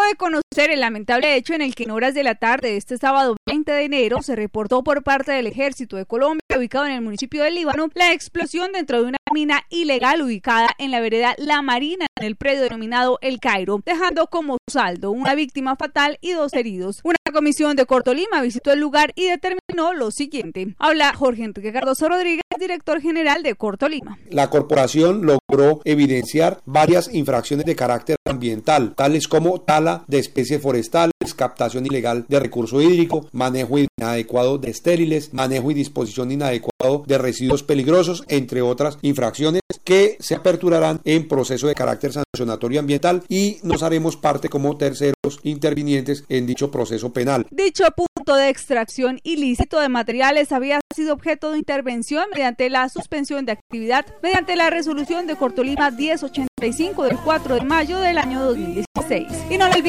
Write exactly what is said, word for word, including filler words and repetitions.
de conocer el lamentable hecho en el que en horas de la tarde de este sábado veinte de enero se reportó por parte del Ejército de Colombia, ubicado en el municipio de Líbano, la explosión dentro de una mina ilegal ubicada en la vereda La Marina, en el predio denominado El Cairo, dejando como saldo una víctima fatal y dos heridos. Una comisión de Cortolima visitó el lugar y determinó lo siguiente. Habla Jorge Enrique Cardoso Rodríguez, director general de Cortolima. La corporación logró evidenciar varias infracciones de carácter ambiental, tales como tala de especies forestales, captación ilegal de recurso hídrico, manejo inadecuado de estériles, manejo y disposición inadecuado de residuos peligrosos, entre otras infracciones que se aperturarán en proceso de carácter sancionatorio ambiental y nos haremos parte como terceros intervinientes en dicho proceso penal. Dicho punto de extracción ilícito de materiales había sido objeto de intervención mediante la suspensión de actividad mediante la resolución de Cortolima diez ochenta y cinco del cuatro de mayo del año dos mil dieciséis. Y no lo olviden